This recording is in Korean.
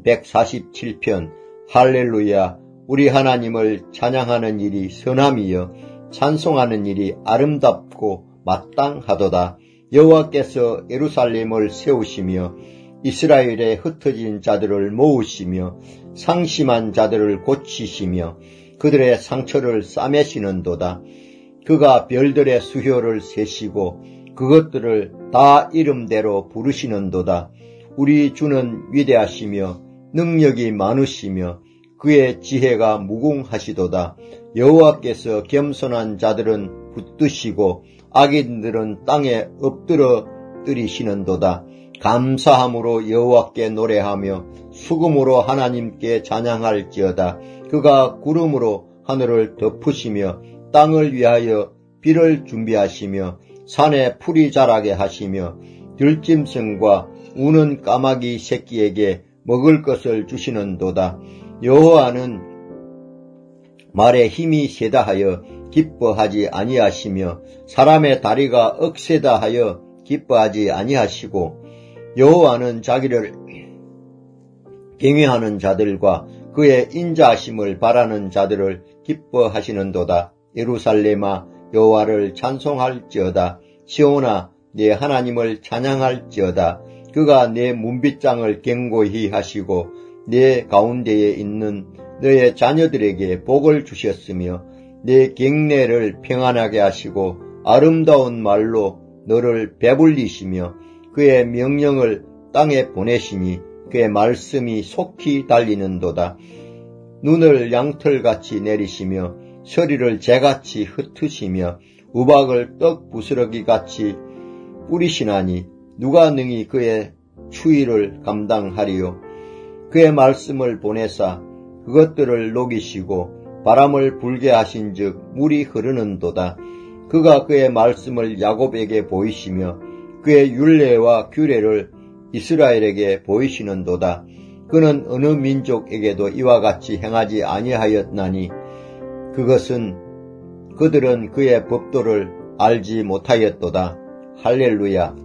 147편. 할렐루야. 우리 하나님을 찬양하는 일이 선함이여 찬송하는 일이 아름답고 마땅하도다. 여호와께서 예루살렘을 세우시며 이스라엘에 흩어진 자들을 모으시며 상심한 자들을 고치시며 그들의 상처를 싸매시는도다. 그가 별들의 수효를 세시고 그것들을 다 이름대로 부르시는도다. 우리 주는 위대하시며 능력이 많으시며 그의 지혜가 무궁하시도다. 여호와께서 겸손한 자들은 붙드시고 악인들은 땅에 엎드러 뜨리시는도다. 감사함으로 여호와께 노래하며 수금으로 하나님께 찬양할지어다. 그가 구름으로 하늘을 덮으시며 땅을 위하여 비를 준비하시며 산에 풀이 자라게 하시며 들짐승과 우는 까마귀 새끼에게 먹을 것을 주시는도다. 여호와는 말에 힘이 세다 하여 기뻐하지 아니하시며 사람의 다리가 억세다 하여 기뻐하지 아니하시고 여호와는 자기를 경외하는 자들과 그의 인자하심을 바라는 자들을 기뻐하시는도다. 예루살렘아 여호와를 찬송할지어다. 시온아 내 하나님을 찬양할지어다. 그가 내 문빗장을 견고히 하시고 내 가운데에 있는 너의 자녀들에게 복을 주셨으며 내 경내를 평안하게 하시고 아름다운 말로 너를 배불리시며 그의 명령을 땅에 보내시니 그의 말씀이 속히 달리는도다. 눈을 양털같이 내리시며 서리를 재같이 흩으시며 우박을 떡 부스러기같이 뿌리시나니 누가 능히 그의 추위를 감당하리요. 그의 말씀을 보내사 그것들을 녹이시고 바람을 불게 하신즉 물이 흐르는도다. 그가 그의 말씀을 야곱에게 보이시며 그의 율례와 규례를 이스라엘에게 보이시는도다. 그는 어느 민족에게도 이와 같이 행하지 아니하였나니 그들은 그의 법도를 알지 못하였도다. 할렐루야.